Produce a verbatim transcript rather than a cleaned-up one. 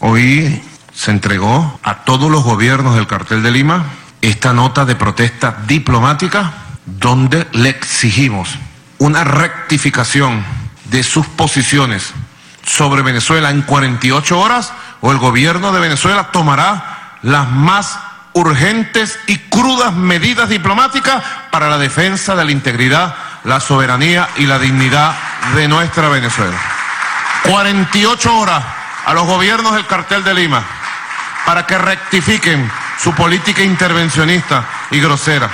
Hoy se entregó a todos los gobiernos del Cartel de Lima esta nota de protesta diplomática donde le exigimos una rectificación de sus posiciones sobre Venezuela en cuarenta y ocho horas o el gobierno de Venezuela tomará las más urgentes y crudas medidas diplomáticas para la defensa de la integridad, la soberanía y la dignidad de nuestra Venezuela. cuarenta y ocho horas a los gobiernos del Cartel de Lima para que rectifiquen su política intervencionista y grosera.